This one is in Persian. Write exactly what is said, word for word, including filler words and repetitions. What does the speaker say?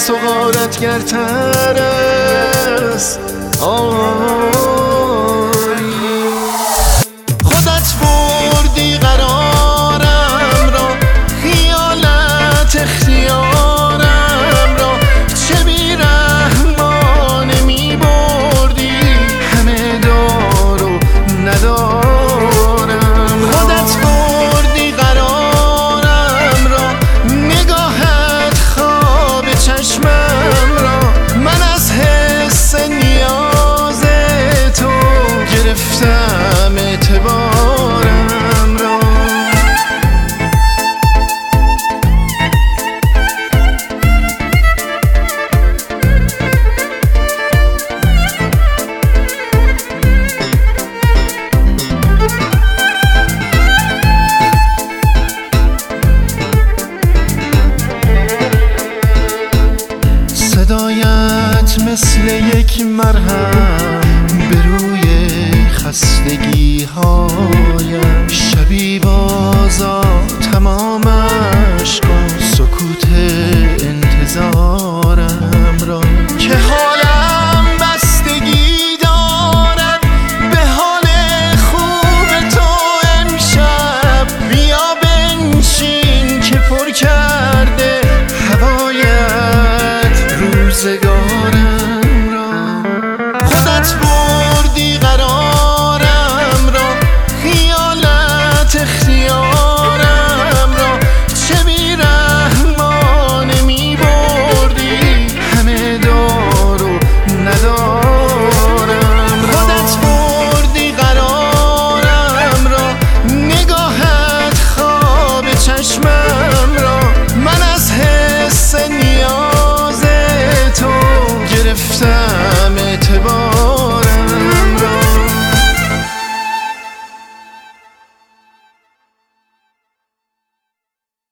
از تو غارتگرتر است. آری خودت بردی قرارم را، خیالت اختیارم را، چه بی‌رحمانه می بردی همه دار و ندارم. خودت بردی قرارم را، نگاهت خواب چشمم را، من از حس نیاز تو گرفتم اعتبارم را. صدایت مثل یک مرهم به روی خستگی هایم، شبی بازا تمامش کن سکوت انتظارم را که حال